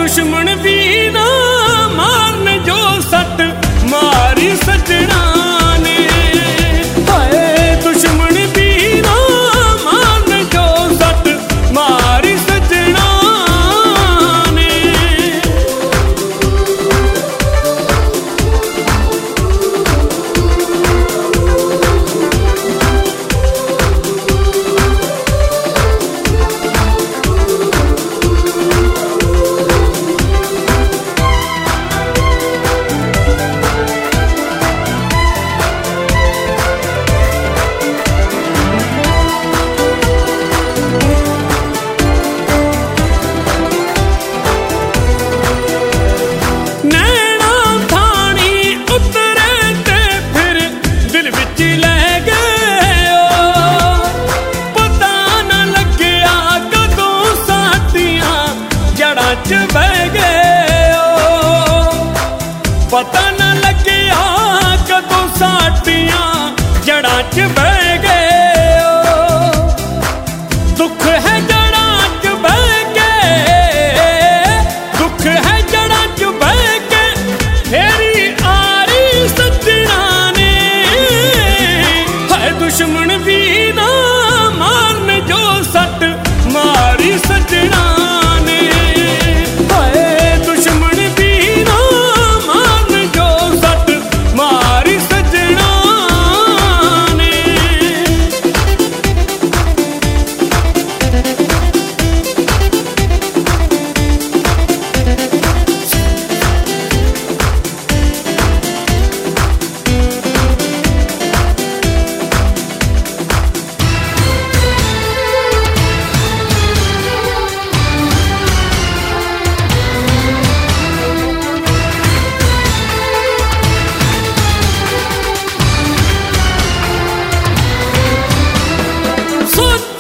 दुश्मन भी ना मारन जो सट मारी सजना ने। हाय दुश्मन भी ना मारन जो सट मारी सजना ने। पता न लग्या कदों साडियां जड़ां च बह गए ओ। दुख है जड़ां च बह के, दुख है जड़ां च बह के फेरी आरी सजना ने। है दुश्मन भी ना मारन जो सट मारी सजना। So